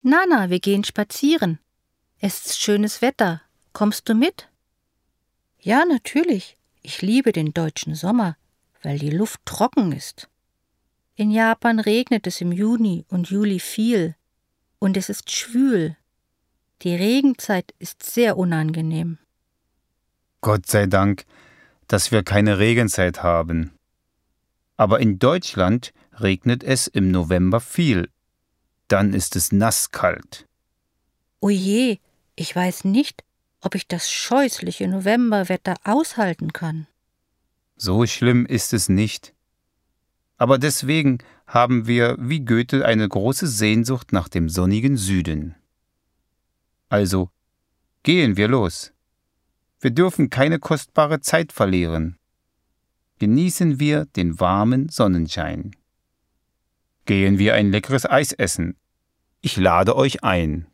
Nana, wir gehen spazieren. Es ist schönes Wetter. Kommst du mit? Ja, natürlich. Ich liebe den deutschen Sommer, weil die Luft trocken ist. In Japan regnet es im Juni und Juli viel und es ist schwül. Die Regenzeit ist sehr unangenehm. Gott sei Dank, dass wir keine Regenzeit haben. Aber in Deutschland regnet es im November viel. Dann ist es nasskalt. Oje, ich weiß nicht, ob ich das scheußliche Novemberwetter aushalten kann. So schlimm ist es nicht. Aber deswegen haben wir wie Goethe eine große Sehnsucht nach dem sonnigen Süden. Also, gehen wir los. Wir dürfen keine kostbare Zeit verlieren. Genießen wir den warmen Sonnenschein. Gehen wir ein leckeres Eis essen. Ich lade euch ein.